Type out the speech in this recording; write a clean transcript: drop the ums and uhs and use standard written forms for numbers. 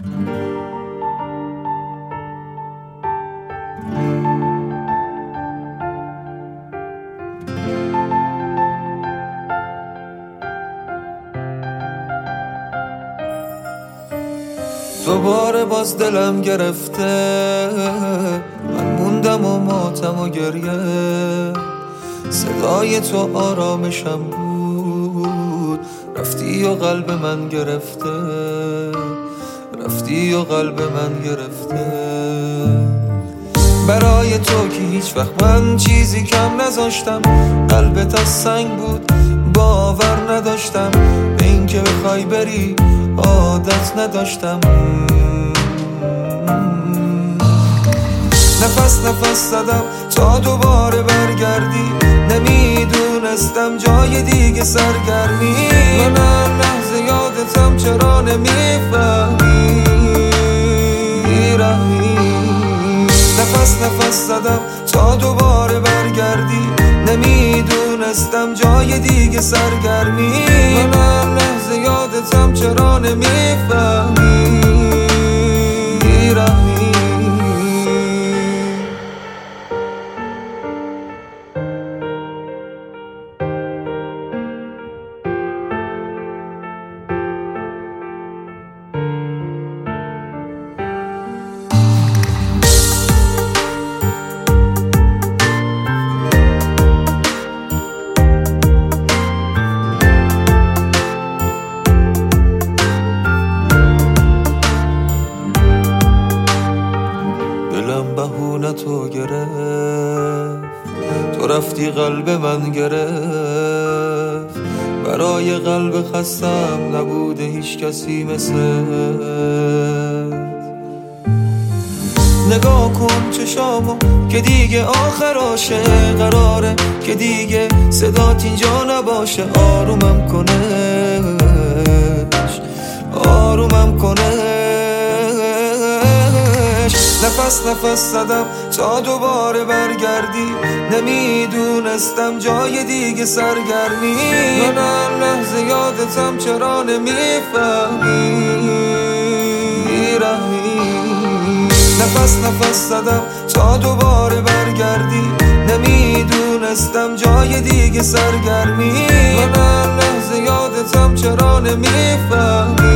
دوباره باز دلم گرفته، من موندم و ماتم و گریه. صدای تو آرامشم بود، رفتی و قلب من گرفته، رفتی و قلب من گرفته. برای تو که هیچ وقت من چیزی کم نذاشتم، قلبت از سنگ بود باور نداشتم، به این که بخوای بری عادت نداشتم. نفس نفس زدم تا دوباره برگردی، نمیدونستم جای دیگه سرگرمی. من هر لحظه یادتم چرا نمیفهمی رحمی. نفس نفس زدم تا دوباره برگردی، نمیدونستم جای دیگه سرگرمی. من هر لحظه یادتم چرا نمیفهمی رحمی. دلم بهونه تو گرفت، تو رفتی قلب من گرفت. برای قلب خستم نبوده هیچ کسی مثل. نگاه کن چشامو که دیگه آخراشه، قراره که دیگه صدات اینجا نباشه. آرومم کنش، آرومم کنش. نفس نفس زدم تا دوباره برگردی، نمیدونستم جای دیگه سرگرمی. من هر لحظه یادتم چرا نمیفهمی رحمی. نفس نفس زدم تا دوباره برگردی، نمیدونستم جای دیگه سرگرمی. من هر لحظه یادتم چرا نمیفهمی